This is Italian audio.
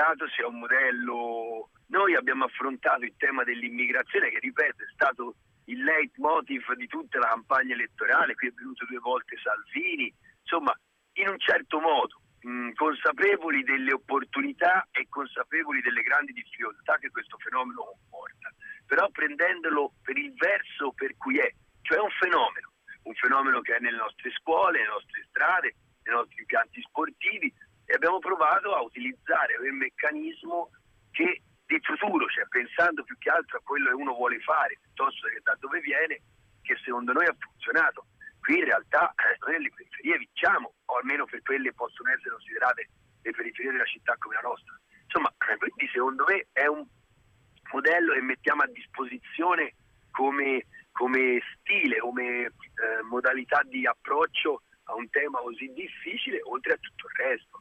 preparato sia un modello. Noi abbiamo affrontato il tema dell'immigrazione, che ripeto è stato il leitmotiv di tutta la campagna elettorale. Qui è venuto 2 volte Salvini, insomma, in un certo modo consapevoli delle opportunità e consapevoli delle grandi difficoltà che questo fenomeno comporta, però prendendolo per il verso per cui è, cioè un fenomeno che è nelle nostre scuole, nelle nostre strade, nei nostri impianti sportivi, e abbiamo provato a utilizzare quel meccanismo che di futuro, cioè pensando più che altro a quello che uno vuole fare piuttosto che da dove viene, che secondo noi ha funzionato. Qui in realtà noi nelle periferie vinciamo, o almeno per quelle possono essere considerate le periferie della città come la nostra. Insomma, quindi secondo me è un modello che mettiamo a disposizione come stile, come modalità di approccio a un tema così difficile, oltre a tutto il resto.